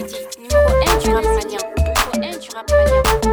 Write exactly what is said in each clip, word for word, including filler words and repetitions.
numéro un du rap mania. Numéro un du rap mania.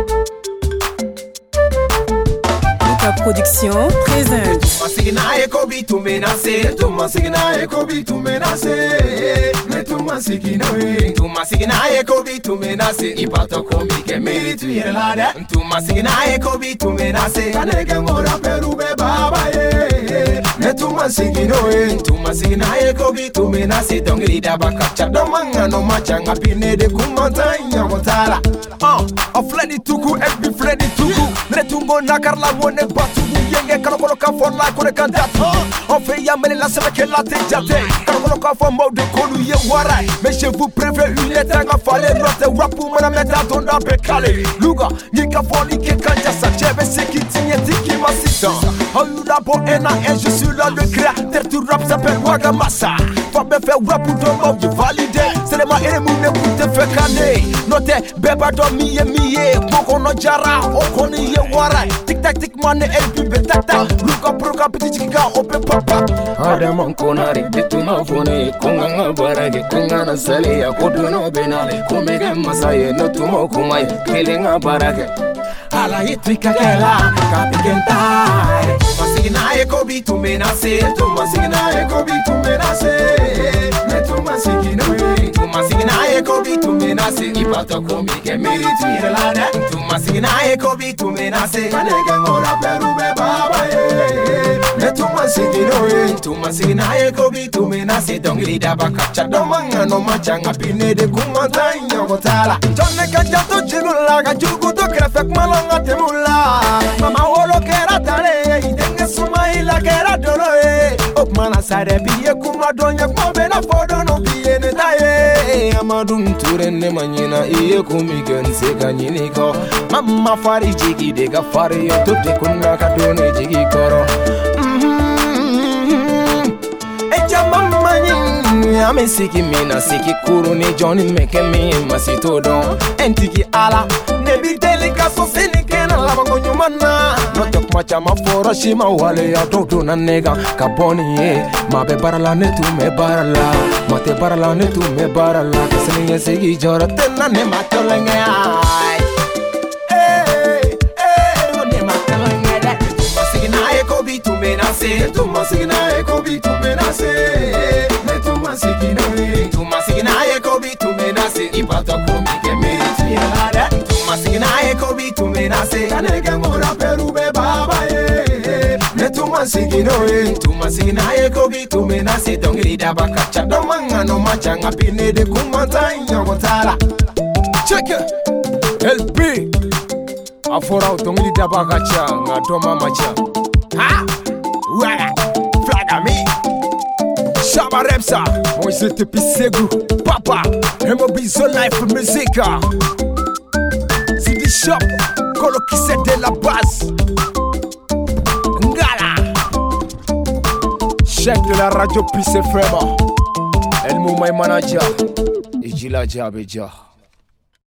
Luka Production présente. Masigina ekobi tu menase, tu masigina ekobi tu menase, me tu masigina we, tu masigina ekobi tu menase, ipato komi ke miri tu yerlada, tu masigina ekobi tu menase, kanege mora perube baba ye, me tu masigina we, tu masigina ekobi tu menase, dongri daba kapcha domanga no machanga pine de kumantanya motala. Ah, a fledi tuku ebi fledi tuku, netungo nakarla wone batugu yenge kalokolo kafo la kone kandatu. On fait yamele la sebe ke la tejate, kalokolo kafo mode kolu ye warai. Mais je vous préviens une lettre nga fale note rapu mana meta tonda bekale. Luga nika foli ke kanja sa chebe sekiti tiki masita. Ayuda bo ena et je suis là le créateur du rap s'appelle Waga Massa. Faut me faire rap pour ton je valide. C'est les ma ennemi ne pour te faire caner. Note beba do miye miye, boko no jara, okoni ye warai. Tic tac tic mane el pibe tac tac. Luka proka petit chica ope papa. Adam konari bituma fone konga barage konga na sale ya koduno benale komege masaye no tumo kumai kelenga barage ala hitrika kela kapikenta. Masigina ekobi tu menase, tu masigina ekobi tu menase, me tu masigina we, tu masigina ekobi tu menase, ipato komi ke miri tu yerlada, tu masigina ekobi tu menase, kanege ngora perube baba ye, me tu masigina we, tu masigina ekobi tu menase, dongri daba kapcha domanga no machanga pine de kumantanya motala. Jonne kajato jigula kajugu to krefek malonga temula, mama holo kera tale idenge suma ila kera dolo e, okmana sare biye kuma donya kobe na fodo no biye ne taye. Amadun turenne manyina iye kumigen se kanyini ko mama fari jigi de ga fari yo tutte kunna ka done jigi koro. Ame siki mina siki kuru ni Johnny meke mi masito don entiki ala nebi delika so sinikena lava konyumana no tok macha maforo shima wale ya toto na nega kaboni ye mabe barala ne tu me barala mate barala ne tu me barala kasini ye siki jora tena ne matolenge ai eh eh ne matolenge da tu masigina ekobi tu menase, tu masigina ekobi tu menase, masigina we, tu masigina ekobi tu menase, ipato komi ke miri tu yerlada, tu masigina ekobi tu menase, kanege ngora perube baba ye, me tu masigina we, tu masigina ekobi tu menase, dongri daba kapcha domanga no machanga pine de kumantanya motala. Check it L P afora dongri daba kapcha ngadoma macha ha waga flaga me Shaba Repsa, moi c'était Pisegu, Papa, M O B So Life Music. C'est du shop, Colo qui c'est de la base. Ngala, chef de la radio Peace F M, El Moumay Manager, Ijila Djabedja.